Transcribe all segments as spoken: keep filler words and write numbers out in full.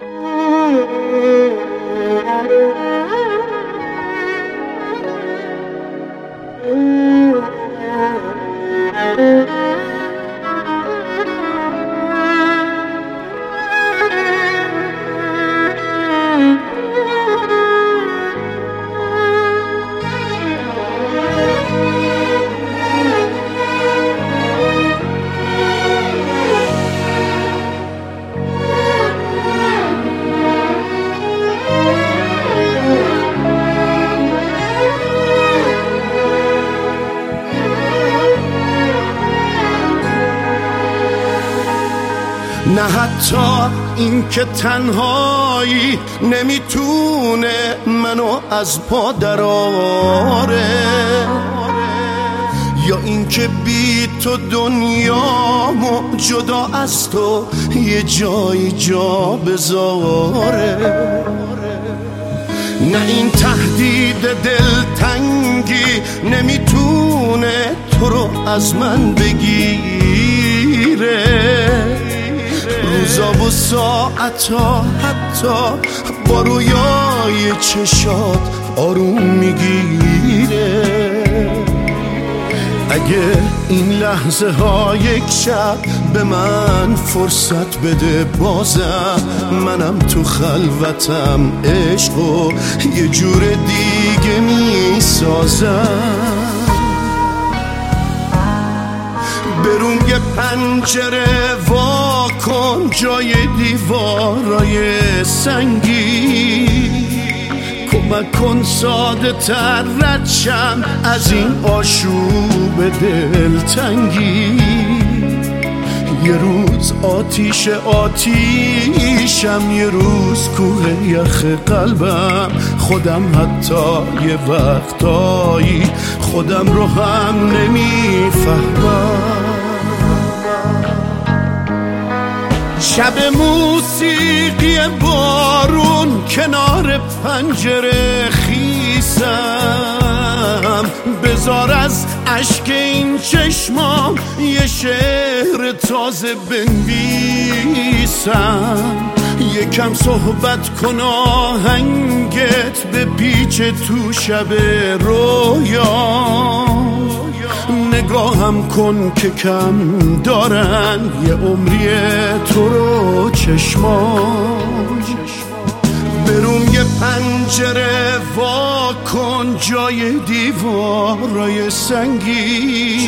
نه حتی این که تنهایی نمیتونه منو از پا دراره، یا این که بی تو دنیامو جدا از تو یه جایی جا بذاره. نه این تهدید دلتنگی نمیتونه تو رو از من بگیره، روزا و ساعتا حتی با رویای چشات آروم میگیره. اگه این لحظه ها یک شب به من فرصت بده، بازم منم تو خلوتم عشق و یه جور دیگه میسازم. برون یه پنجره وا کن جای دیوارای سنگی، کمک کن ساده تر رد شم از این آشوب دلتنگی. یه روز آتیش آتیشم، یه روز کوه یخ قلبم، خودم حتی یه وقتایی خودم رو هم نمیفهمم. شب موسیقی بارون کنار پنجره خیسم، بذار از اشک این چشمام یه شعر تازه بنویسم. یکم صحبت کن آهنگت به پیچ تو شب رویا، نگاهم کن که کم دارن یه عمری تو رو چشمان. برون یه پنجره وا کن جای دیوارای سنگی،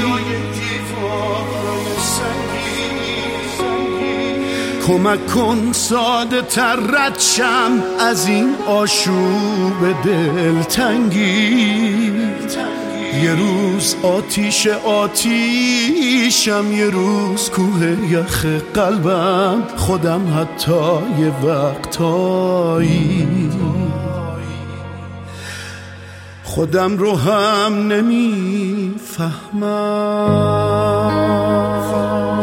کمک کن ساده تر رد شم از این آشوب دلتنگی. یه روز آتیش آتیشم، یه روز کوه یخ قلبم، خودم حتی یه وقتایی خودم رو هم نمیفهمم.